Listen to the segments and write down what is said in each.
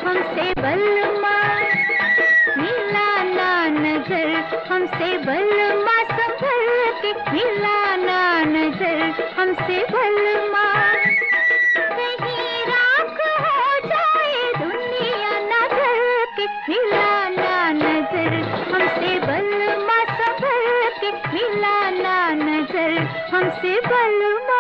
हमसे बलमा, मिलाना नजर हमसे बलमा, संभल के मिलाना नजर हमसे बलमा। कहीं राख हो जाए दुनिया न जल के, मिलाना नजर हमसे बलमा, संभल के मिलाना नजर हमसे बलमा।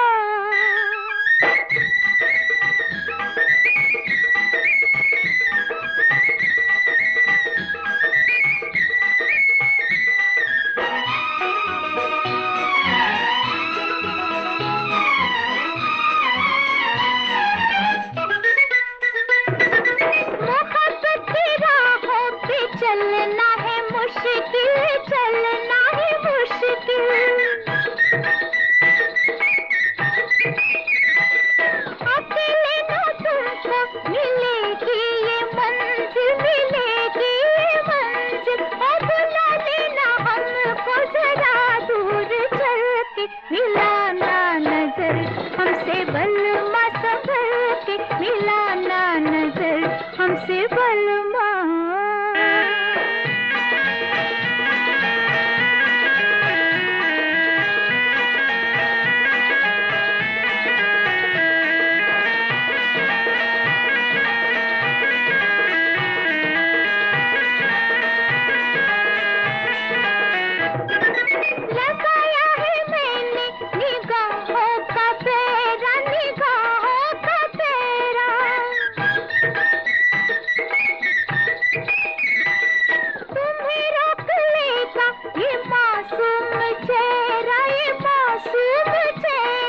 चलना है मुश्किल, चलना है मुश्किल, अकेले नो तुमको मिलेगी ये मंजिल, मिलेगी ये मंजिल। और बुला लेना हमको जरा दूर चल के, मिलाना नजर हमसे बलमा, संभल के मिलाना नजर हमसे बलमा।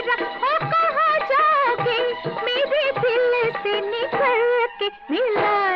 मिला